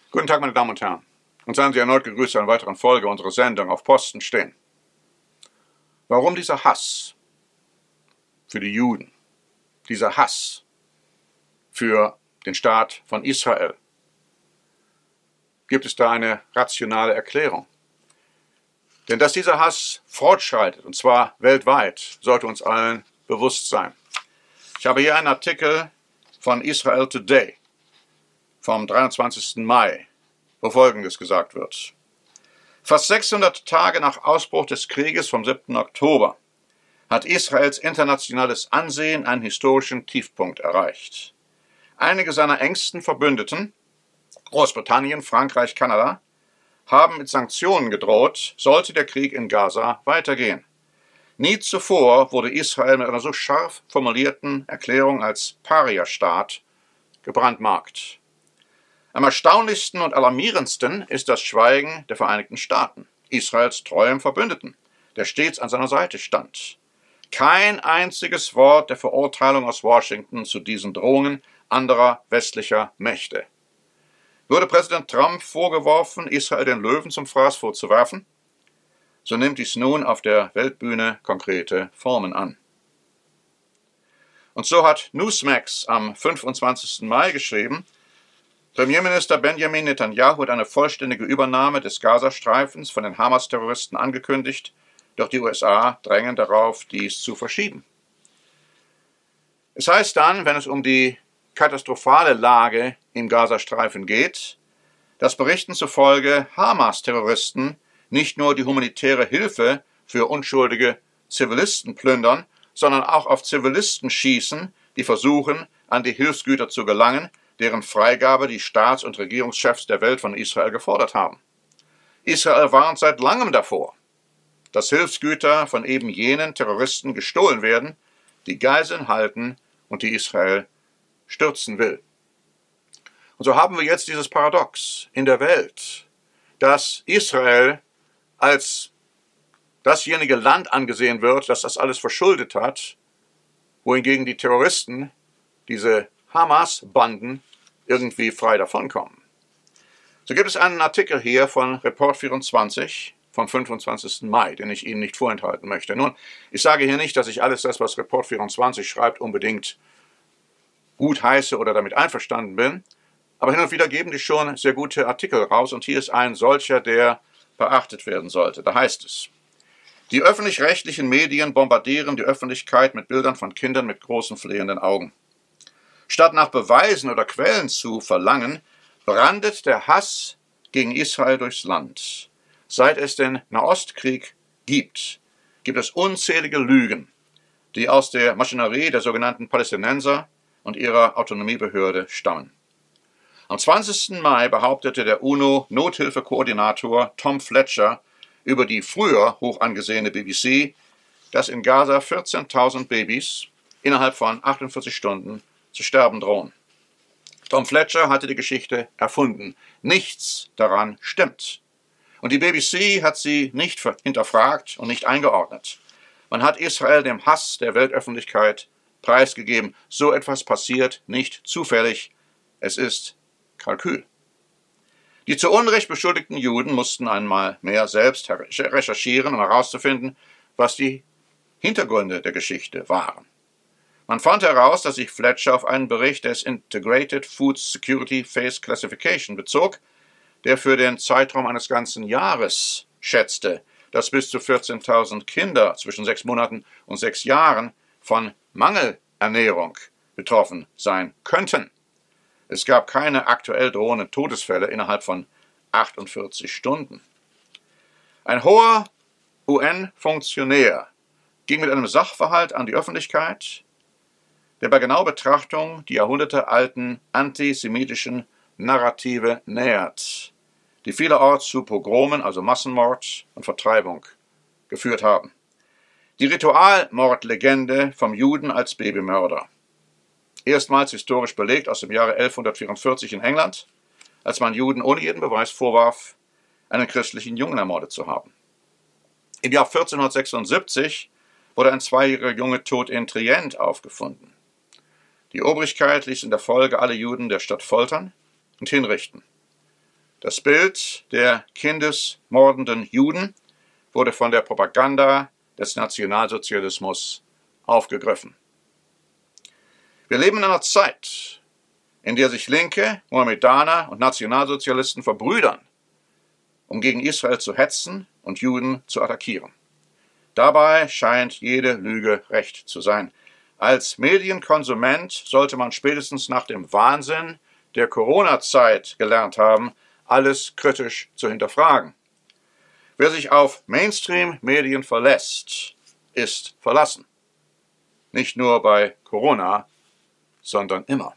Guten Tag, meine Damen und Herren. Und seien Sie erneut gegrüßt zu einer weiteren Folge unserer Sendung Auf Posten stehen. Warum dieser Hass für die Juden? Dieser Hass für den Staat von Israel? Gibt es da eine rationale Erklärung? Denn dass dieser Hass fortschreitet, und zwar weltweit, sollte uns allen bewusst sein. Ich habe hier einen Artikel von Israel Today vom 23. Mai, wo Folgendes gesagt wird. Fast 600 Tage nach Ausbruch des Krieges vom 7. Oktober hat Israels internationales Ansehen einen historischen Tiefpunkt erreicht. Einige seiner engsten Verbündeten, Großbritannien, Frankreich, Kanada, haben mit Sanktionen gedroht, sollte der Krieg in Gaza weitergehen. Nie zuvor wurde Israel mit einer so scharf formulierten Erklärung als Paria-Staat gebrandmarkt. Am erstaunlichsten und alarmierendsten ist das Schweigen der Vereinigten Staaten, Israels treuem Verbündeten, der stets an seiner Seite stand. Kein einziges Wort der Verurteilung aus Washington zu diesen Drohungen anderer westlicher Mächte. Wurde Präsident Trump vorgeworfen, Israel den Löwen zum Fraß vorzuwerfen, so nimmt dies nun auf der Weltbühne konkrete Formen an. Und so hat Newsmax am 25. Mai geschrieben, Premierminister Benjamin Netanyahu hat eine vollständige Übernahme des Gazastreifens von den Hamas-Terroristen angekündigt, doch die USA drängen darauf, dies zu verschieben. Es heißt dann, wenn es um die katastrophale Lage im Gazastreifen geht, dass Berichten zufolge Hamas-Terroristen nicht nur die humanitäre Hilfe für unschuldige Zivilisten plündern, sondern auch auf Zivilisten schießen, die versuchen, an die Hilfsgüter zu gelangen, deren Freigabe die Staats- und Regierungschefs der Welt von Israel gefordert haben. Israel warnt seit langem davor, dass Hilfsgüter von eben jenen Terroristen gestohlen werden, die Geiseln halten und die Israel stürzen will. Und so haben wir jetzt dieses Paradox in der Welt, dass Israel als dasjenige Land angesehen wird, das das alles verschuldet hat, wohingegen die Terroristen, diese Hamas-Banden, irgendwie frei davonkommen. So gibt es einen Artikel hier von Report24 vom 25. Mai, den ich Ihnen nicht vorenthalten möchte. Nun, ich sage hier nicht, dass ich alles das, was Report24 schreibt, unbedingt gut heiße oder damit einverstanden bin, aber hin und wieder geben die schon sehr gute Artikel raus und hier ist ein solcher, der beachtet werden sollte. Da heißt es, die öffentlich-rechtlichen Medien bombardieren die Öffentlichkeit mit Bildern von Kindern mit großen flehenden Augen. Statt nach Beweisen oder Quellen zu verlangen, brandet der Hass gegen Israel durchs Land. Seit es den Nahostkrieg gibt es unzählige Lügen, die aus der Maschinerie der sogenannten Palästinenser und ihrer Autonomiebehörde stammen. Am 20. Mai behauptete der UNO-Nothilfekoordinator Tom Fletcher über die früher hoch angesehene BBC, dass in Gaza 14.000 Babys innerhalb von 48 Stunden zu sterben drohen. Tom Fletcher hatte die Geschichte erfunden. Nichts daran stimmt. Und die BBC hat sie nicht hinterfragt und nicht eingeordnet. Man hat Israel dem Hass der Weltöffentlichkeit preisgegeben. So etwas passiert nicht zufällig. Es ist Kalkül. Die zu Unrecht beschuldigten Juden mussten einmal mehr selbst recherchieren, um herauszufinden, was die Hintergründe der Geschichte waren. Man fand heraus, dass sich Fletcher auf einen Bericht des Integrated Food Security Phase Classification bezog, der für den Zeitraum eines ganzen Jahres schätzte, dass bis zu 14.000 Kinder zwischen 6 Monaten und 6 Jahren von Mangelernährung betroffen sein könnten. Es gab keine aktuell drohenden Todesfälle innerhalb von 48 Stunden. Ein hoher UN-Funktionär ging mit einem Sachverhalt an die Öffentlichkeit, der bei genauer Betrachtung die jahrhundertealten antisemitischen Narrative nähert, die vielerorts zu Pogromen, also Massenmord und Vertreibung, geführt haben. Die Ritualmordlegende vom Juden als Babymörder. Erstmals historisch belegt aus dem Jahre 1144 in England, als man Juden ohne jeden Beweis vorwarf, einen christlichen Jungen ermordet zu haben. Im Jahr 1476 wurde ein 2-jähriger Junge tot in Trient aufgefunden. Die Obrigkeit ließ in der Folge alle Juden der Stadt foltern und hinrichten. Das Bild der kindesmordenden Juden wurde von der Propaganda des Nationalsozialismus aufgegriffen. Wir leben in einer Zeit, in der sich Linke, Mohammedaner und Nationalsozialisten verbrüdern, um gegen Israel zu hetzen und Juden zu attackieren. Dabei scheint jede Lüge recht zu sein. Als Medienkonsument sollte man spätestens nach dem Wahnsinn der Corona-Zeit gelernt haben, alles kritisch zu hinterfragen. Wer sich auf Mainstream-Medien verlässt, ist verlassen. Nicht nur bei Corona, sondern immer.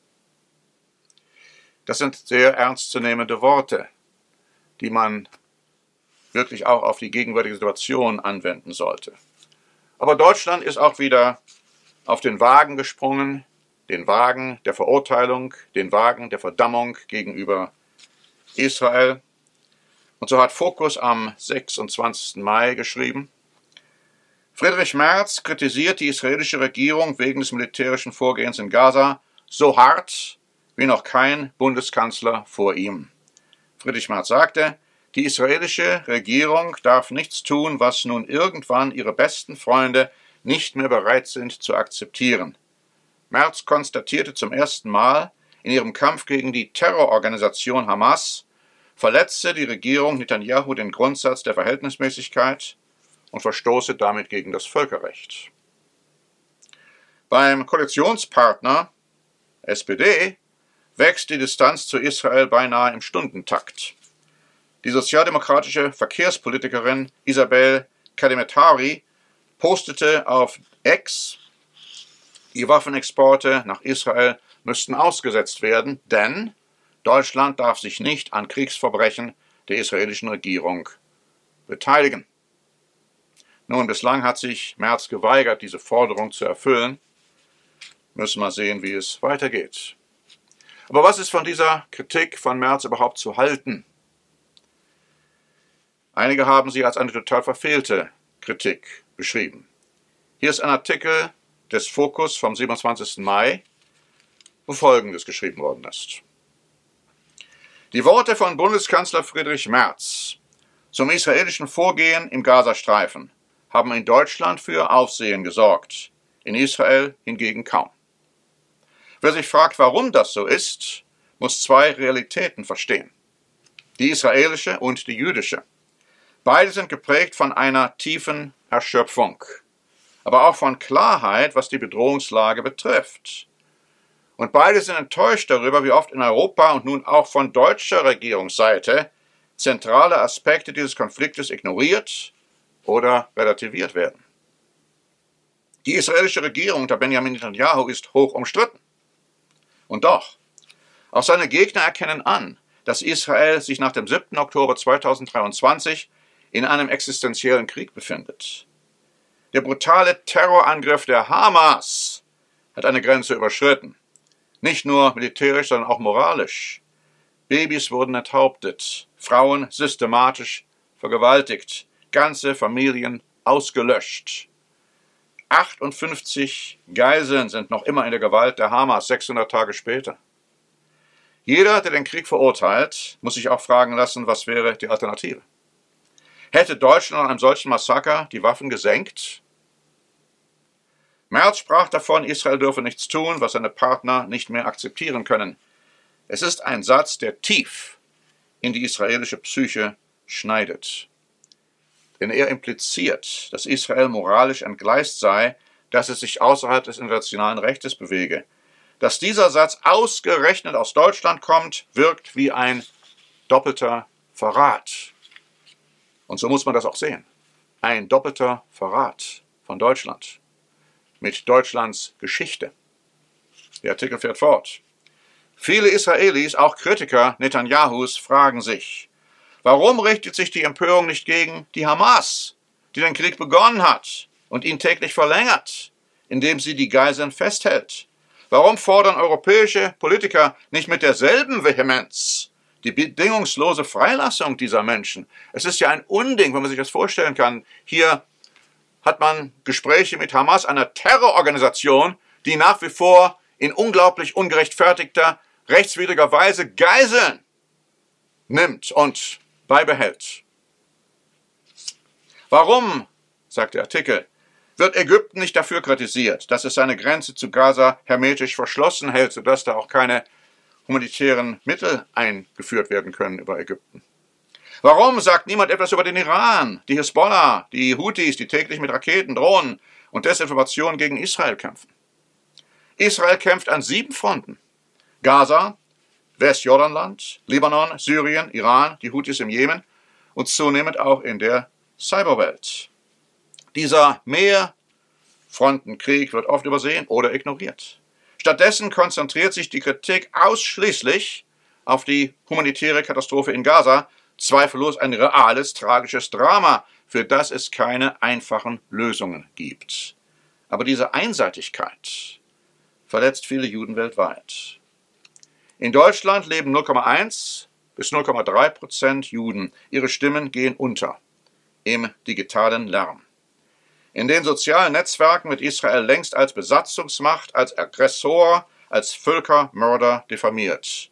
Das sind sehr ernstzunehmende Worte, die man wirklich auch auf die gegenwärtige Situation anwenden sollte. Aber Deutschland ist auch wieder auf den Wagen gesprungen, den Wagen der Verurteilung, den Wagen der Verdammung gegenüber Israel. Und so hat Focus am 26. Mai geschrieben: Friedrich Merz kritisiert die israelische Regierung wegen des militärischen Vorgehens in Gaza so hart wie noch kein Bundeskanzler vor ihm. Friedrich Merz sagte, die israelische Regierung darf nichts tun, was nun irgendwann ihre besten Freunde nicht mehr bereit sind zu akzeptieren. Merz konstatierte zum ersten Mal in ihrem Kampf gegen die Terrororganisation Hamas, verletze die Regierung Netanyahu den Grundsatz der Verhältnismäßigkeit und verstoße damit gegen das Völkerrecht. Beim Koalitionspartner SPD wächst die Distanz zu Israel beinahe im Stundentakt. Die sozialdemokratische Verkehrspolitikerin Isabel Kademetari postete auf X, die Waffenexporte nach Israel müssten ausgesetzt werden, denn Deutschland darf sich nicht an Kriegsverbrechen der israelischen Regierung beteiligen. Nun, bislang hat sich Merz geweigert, diese Forderung zu erfüllen. Müssen wir sehen, wie es weitergeht. Aber was ist von dieser Kritik von Merz überhaupt zu halten? Einige haben sie als eine total verfehlte Kritik beschrieben. Hier ist ein Artikel des Focus vom 27. Mai, wo Folgendes geschrieben worden ist. Die Worte von Bundeskanzler Friedrich Merz zum israelischen Vorgehen im Gazastreifen haben in Deutschland für Aufsehen gesorgt, in Israel hingegen kaum. Wer sich fragt, warum das so ist, muss zwei Realitäten verstehen: die israelische und die jüdische. Beide sind geprägt von einer tiefen Erschöpfung, aber auch von Klarheit, was die Bedrohungslage betrifft. Und beide sind enttäuscht darüber, wie oft in Europa und nun auch von deutscher Regierungsseite zentrale Aspekte dieses Konfliktes ignoriert oder relativiert werden. Die israelische Regierung unter Benjamin Netanyahu ist hoch umstritten. Und doch, auch seine Gegner erkennen an, dass Israel sich nach dem 7. Oktober 2023 in einem existenziellen Krieg befindet. Der brutale Terrorangriff der Hamas hat eine Grenze überschritten. Nicht nur militärisch, sondern auch moralisch. Babys wurden enthauptet, Frauen systematisch vergewaltigt, ganze Familien ausgelöscht. 58 Geiseln sind noch immer in der Gewalt der Hamas, 600 Tage später. Jeder, der den Krieg verurteilt, muss sich auch fragen lassen, was wäre die Alternative? Hätte Deutschland an einem solchen Massaker die Waffen gesenkt? Merz sprach davon, Israel dürfe nichts tun, was seine Partner nicht mehr akzeptieren können. Es ist ein Satz, der tief in die israelische Psyche schneidet. Denn er impliziert, dass Israel moralisch entgleist sei, dass es sich außerhalb des internationalen Rechtes bewege. Dass dieser Satz ausgerechnet aus Deutschland kommt, wirkt wie ein doppelter Verrat. Und so muss man das auch sehen. Ein doppelter Verrat von Deutschland. Mit Deutschlands Geschichte. Der Artikel fährt fort. Viele Israelis, auch Kritiker Netanyahus, fragen sich, warum richtet sich die Empörung nicht gegen die Hamas, die den Krieg begonnen hat und ihn täglich verlängert, indem sie die Geiseln festhält? Warum fordern europäische Politiker nicht mit derselben Vehemenz die bedingungslose Freilassung dieser Menschen? Es ist ja ein Unding, wenn man sich das vorstellen kann. Hier hat man Gespräche mit Hamas, einer Terrororganisation, die nach wie vor in unglaublich ungerechtfertigter, rechtswidriger Weise Geiseln nimmt und beibehält. Warum, sagt der Artikel, wird Ägypten nicht dafür kritisiert, dass es seine Grenze zu Gaza hermetisch verschlossen hält, sodass da auch keine humanitären Mittel eingeführt werden können über Ägypten? Warum sagt niemand etwas über den Iran, die Hisbollah, die Houthis, die täglich mit Raketen, Drohnen und Desinformation gegen Israel kämpfen? Israel kämpft an 7 Fronten: Gaza, Westjordanland, Libanon, Syrien, Iran, die Houthis im Jemen und zunehmend auch in der Cyberwelt. Dieser Mehrfrontenkrieg wird oft übersehen oder ignoriert. Stattdessen konzentriert sich die Kritik ausschließlich auf die humanitäre Katastrophe in Gaza, zweifellos ein reales, tragisches Drama, für das es keine einfachen Lösungen gibt. Aber diese Einseitigkeit verletzt viele Juden weltweit. In Deutschland leben 0,1 bis 0,3% Juden. Ihre Stimmen gehen unter im digitalen Lärm. In den sozialen Netzwerken wird Israel längst als Besatzungsmacht, als Aggressor, als Völkermörder diffamiert.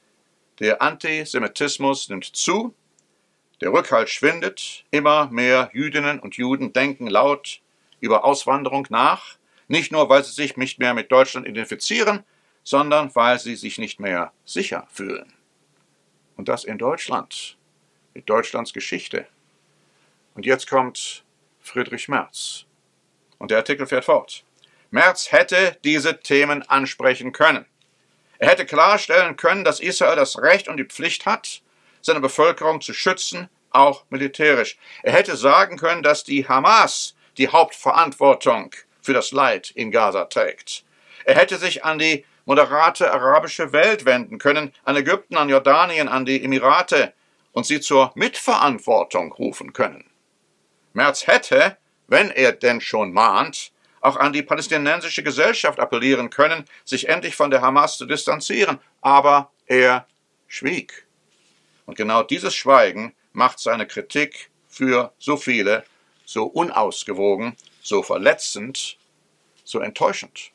Der Antisemitismus nimmt zu, der Rückhalt schwindet, immer mehr Jüdinnen und Juden denken laut über Auswanderung nach, nicht nur, weil sie sich nicht mehr mit Deutschland identifizieren, sondern weil sie sich nicht mehr sicher fühlen. Und das in Deutschland, mit Deutschlands Geschichte. Und jetzt kommt Friedrich Merz. Und der Artikel fährt fort. Merz hätte diese Themen ansprechen können. Er hätte klarstellen können, dass Israel das Recht und die Pflicht hat, seine Bevölkerung zu schützen, auch militärisch. Er hätte sagen können, dass die Hamas die Hauptverantwortung für das Leid in Gaza trägt. Er hätte sich an die moderate arabische Welt wenden können, an Ägypten, an Jordanien, an die Emirate und sie zur Mitverantwortung rufen können. Merz hätte, wenn er denn schon mahnt, auch an die palästinensische Gesellschaft appellieren können, sich endlich von der Hamas zu distanzieren, aber er schwieg. Und genau dieses Schweigen macht seine Kritik für so viele so unausgewogen, so verletzend, so enttäuschend.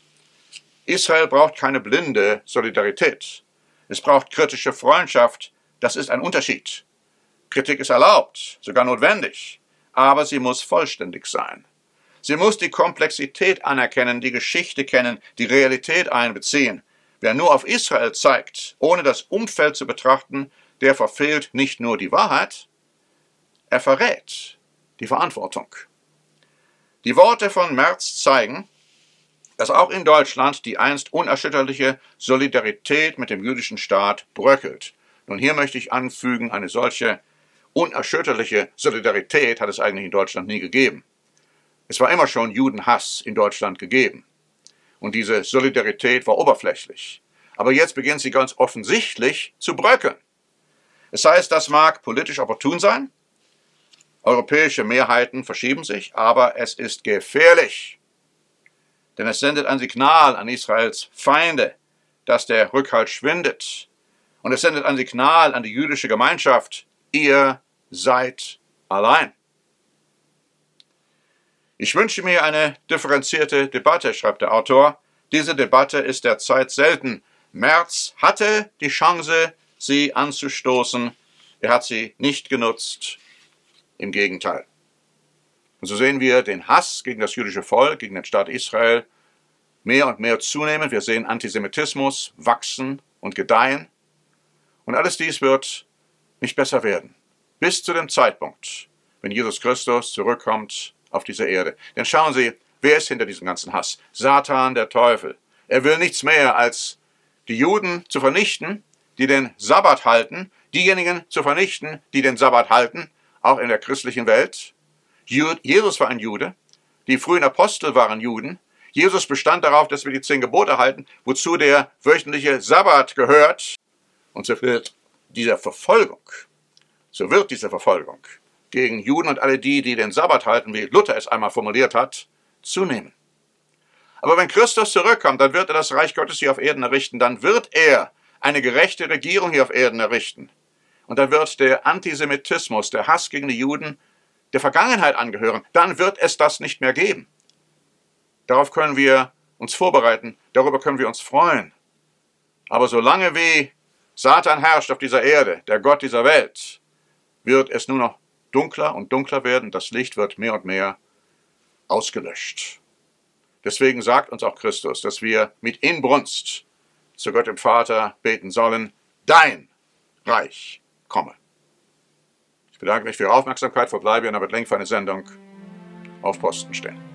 Israel braucht keine blinde Solidarität. Es braucht kritische Freundschaft, das ist ein Unterschied. Kritik ist erlaubt, sogar notwendig, aber sie muss vollständig sein. Sie muss die Komplexität anerkennen, die Geschichte kennen, die Realität einbeziehen. Wer nur auf Israel zeigt, ohne das Umfeld zu betrachten, der verfehlt nicht nur die Wahrheit, er verrät die Verantwortung. Die Worte von Merz zeigen, dass auch in Deutschland die einst unerschütterliche Solidarität mit dem jüdischen Staat bröckelt. Nun, hier möchte ich anfügen, eine solche unerschütterliche Solidarität hat es eigentlich in Deutschland nie gegeben. Es war immer schon Judenhass in Deutschland gegeben. Und diese Solidarität war oberflächlich. Aber jetzt beginnt sie ganz offensichtlich zu bröckeln. Es heißt, das mag politisch opportun sein, europäische Mehrheiten verschieben sich, aber es ist gefährlich. Denn es sendet ein Signal an Israels Feinde, dass der Rückhalt schwindet. Und es sendet ein Signal an die jüdische Gemeinschaft, ihr seid allein. Ich wünsche mir eine differenzierte Debatte, schreibt der Autor. Diese Debatte ist derzeit selten. Merz hatte die Chance, sie anzustoßen. Er hat sie nicht genutzt. Im Gegenteil. Und so sehen wir den Hass gegen das jüdische Volk, gegen den Staat Israel mehr und mehr zunehmen. Wir sehen Antisemitismus wachsen und gedeihen. Und alles dies wird nicht besser werden. Bis zu dem Zeitpunkt, wenn Jesus Christus zurückkommt auf diese Erde. Denn schauen Sie, wer ist hinter diesem ganzen Hass? Satan, der Teufel. Er will nichts mehr, als die Juden zu vernichten, die den Sabbat halten, diejenigen zu vernichten, die den Sabbat halten, auch in der christlichen Welt. Jesus war ein Jude, die frühen Apostel waren Juden. Jesus bestand darauf, dass wir die 10 Gebote halten, wozu der wöchentliche Sabbat gehört. Und so wird diese Verfolgung gegen Juden und alle die, die den Sabbat halten, wie Luther es einmal formuliert hat, zunehmen. Aber wenn Christus zurückkommt, dann wird er das Reich Gottes hier auf Erden errichten, dann wird er eine gerechte Regierung hier auf Erden errichten. Und dann wird der Antisemitismus, der Hass gegen die Juden, der Vergangenheit angehören. Dann wird es das nicht mehr geben. Darauf können wir uns vorbereiten, darüber können wir uns freuen. Aber solange wie Satan herrscht auf dieser Erde, der Gott dieser Welt, wird es nur noch dunkler und dunkler werden. Das Licht wird mehr und mehr ausgelöscht. Deswegen sagt uns auch Christus, dass wir mit Inbrunst zu Gott dem Vater beten sollen, dein Reich komme. Ich bedanke mich für Ihre Aufmerksamkeit, verbleibe Ihnen aber für eine Sendung auf Posten stehen.